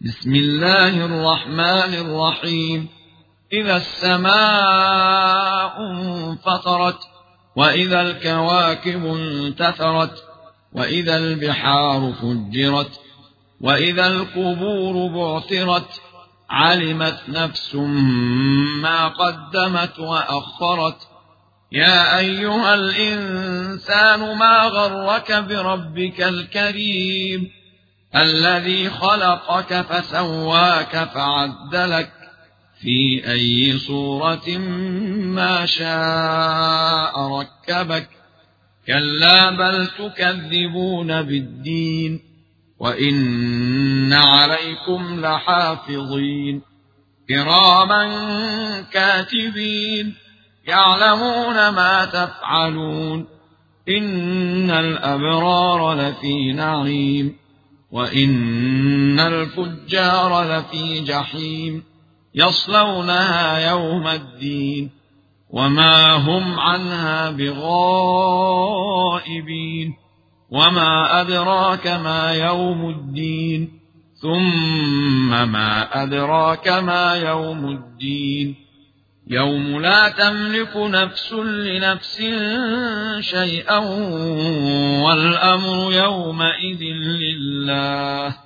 بسم الله الرحمن الرحيم. إذا السماء انفطرت وإذا الكواكب انتثرت وإذا البحار فجرت وإذا القبور بعثرت علمت نفس ما قدمت وأخرت. يا أيها الإنسان ما غرك بربك الكريم الذي خلقك فسواك فعدلك في أي صورة ما شاء ركبك. كلا بل تكذبون بالدين وإن عليكم لحافظين كراما كاتبين يعلمون ما تفعلون. إن الأبرار لفي نعيم وإن الفجار لفي جحيم يصلونها يوم الدين وما هم عنها بغائبين. وما أدراك ما يوم الدين ثم ما أدراك ما يوم الدين يوم لا تملك نفس لنفس شيئا والأمر يومئذ لله.